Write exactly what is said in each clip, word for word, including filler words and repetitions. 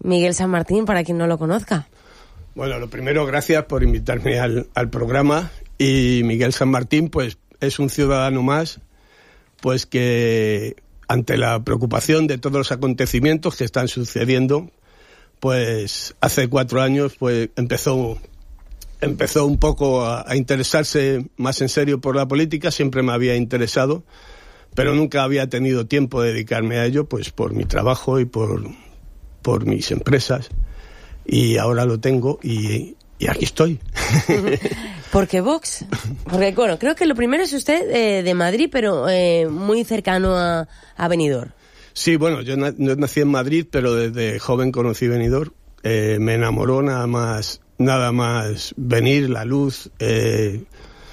Miguel San Martín, para quien no lo conozca? Bueno, lo primero, gracias por invitarme al, al programa. Y Miguel San Martín, pues, es un ciudadano más, pues que ante la preocupación de todos los acontecimientos que están sucediendo, pues hace cuatro años, pues empezó, empezó un poco a, a interesarse más en serio por la política. Siempre me había interesado, pero nunca había tenido tiempo de dedicarme a ello, pues por mi trabajo y por, por mis empresas. Y ahora lo tengo y, y aquí estoy. ¿Por qué Vox? Porque, bueno, creo que lo primero es usted eh, de Madrid, pero eh, muy cercano a, a Benidorm. Sí, bueno, yo, na- yo nací en Madrid, pero desde joven conocí Benidorm. Eh, me enamoró nada más, nada más venir, la luz, eh,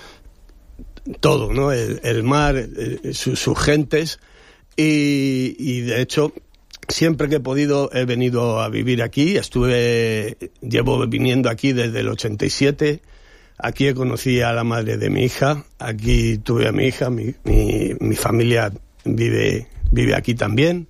todo, ¿no? El, el mar, eh, su, sus gentes. Y, y de hecho, siempre que he podido he venido a vivir aquí. Estuve, llevo viniendo aquí desde el ochenta y siete. Aquí conocí a la madre de mi hija. Aquí tuve a mi hija. Mi, mi, mi familia vive, vive aquí también.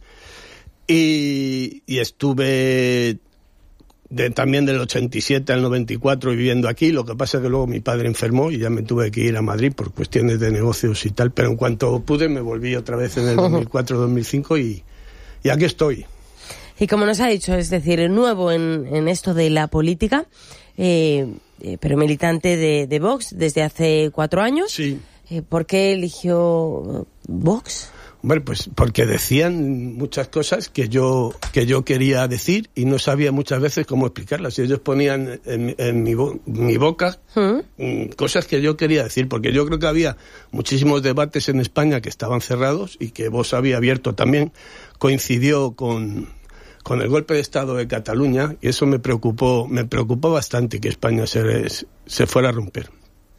Y, y estuve de, también del ochenta y siete al noventa y cuatro viviendo aquí. Lo que pasa es que luego mi padre enfermó y ya me tuve que ir a Madrid por cuestiones de negocios y tal. Pero en cuanto pude me volví otra vez en el dos mil cuatro dos mil cinco y... Y aquí estoy. Y como nos ha dicho, es decir, nuevo en, en esto de la política, eh, eh, pero militante de, de Vox desde hace cuatro años. Sí. Eh, ¿Por qué eligió Vox? Bueno, pues porque decían muchas cosas que yo que yo quería decir y no sabía muchas veces cómo explicarlas. Y ellos ponían en, en mi, bo- mi boca ¿Mm? cosas que yo quería decir, porque yo creo que había muchísimos debates en España que estaban cerrados y que Vox había abierto también. Coincidió con, con el golpe de Estado de Cataluña y eso me preocupó, me preocupó bastante que España se, se fuera a romper.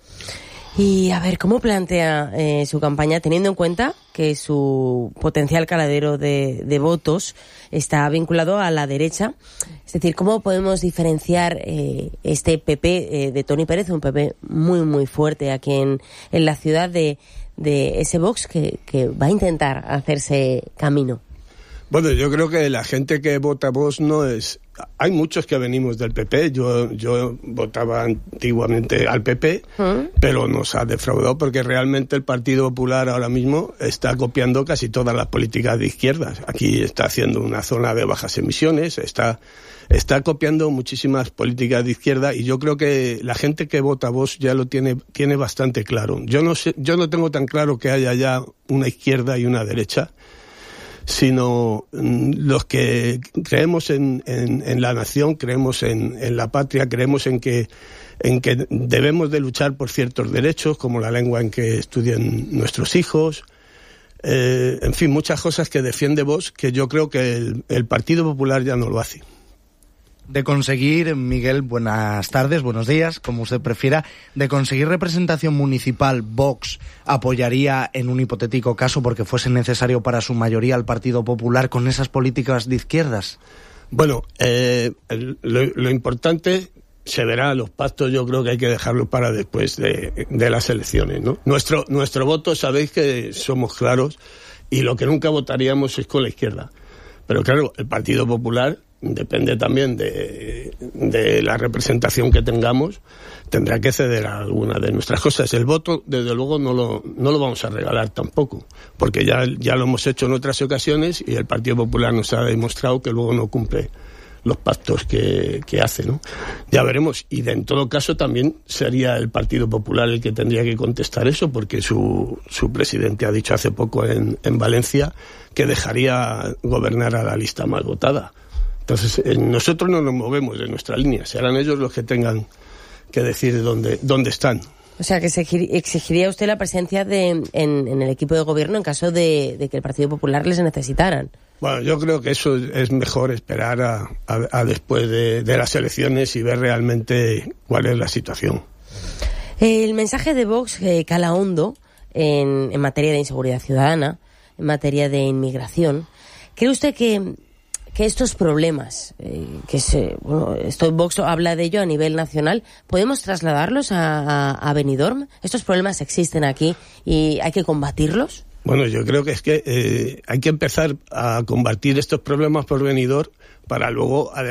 Y a ver, ¿cómo plantea eh, su campaña, teniendo en cuenta que su potencial caladero de, de votos está vinculado a la derecha? Es decir, ¿cómo podemos diferenciar eh, este P P eh, de Toni Pérez, un P P muy, muy fuerte aquí en, en la ciudad, de, de ese Vox que, que va a intentar hacerse camino? Bueno, yo creo que la gente que vota Vox no es... Hay muchos que venimos del P P, yo yo votaba antiguamente al P P, ¿Mm? Pero nos ha defraudado porque realmente el Partido Popular ahora mismo está copiando casi todas las políticas de izquierdas. Aquí está haciendo una zona de bajas emisiones, está está copiando muchísimas políticas de izquierda y yo creo que la gente que vota Vox ya lo tiene tiene bastante claro. Yo no sé, yo no tengo tan claro que haya ya una izquierda y una derecha, sino los que creemos en, en, en la nación, creemos en, en la patria, creemos en que, en que debemos de luchar por ciertos derechos, como la lengua en que estudian nuestros hijos, eh, en fin, muchas cosas que defiende Vox, que yo creo que el, el Partido Popular ya no lo hace. De conseguir, Miguel, buenas tardes, buenos días, como usted prefiera, de conseguir representación municipal, Vox apoyaría en un hipotético caso, porque fuese necesario para su mayoría, al Partido Popular con esas políticas de izquierdas. Bueno, eh, lo, lo importante se verá, los pactos yo creo que hay que dejarlos para después de, de las elecciones, ¿no? Nuestro, nuestro voto, sabéis que somos claros y lo que nunca votaríamos es con la izquierda. Pero claro, el Partido Popular depende también de, de la representación que tengamos, tendrá que ceder a alguna de nuestras cosas. El voto, desde luego, no lo, no lo vamos a regalar tampoco, porque ya, ya lo hemos hecho en otras ocasiones y el Partido Popular nos ha demostrado que luego no cumple los pactos que, que hace, ¿no? Ya veremos, y de, en todo caso también sería el Partido Popular el que tendría que contestar eso, porque su, su presidente ha dicho hace poco en, en Valencia que dejaría gobernar a la lista más votada. Entonces, eh, nosotros no nos movemos de nuestra línea, serán ellos los que tengan que decir dónde, dónde están. O sea, que exigiría usted la presencia de, en, en el equipo de gobierno en caso de, de que el Partido Popular les necesitaran. Bueno, yo creo que eso es mejor esperar a, a, a después de, de las elecciones y ver realmente cuál es la situación. El mensaje de Vox eh, cala hondo en, en materia de inseguridad ciudadana, en materia de inmigración. ¿Cree usted que... que estos problemas, eh, que se, bueno, esto Vox habla de ello a nivel nacional, podemos trasladarlos a, a, a Benidorm? ¿Estos problemas existen aquí y hay que combatirlos? Bueno, yo creo que es que eh, hay que empezar a combatir estos problemas por Benidorm para luego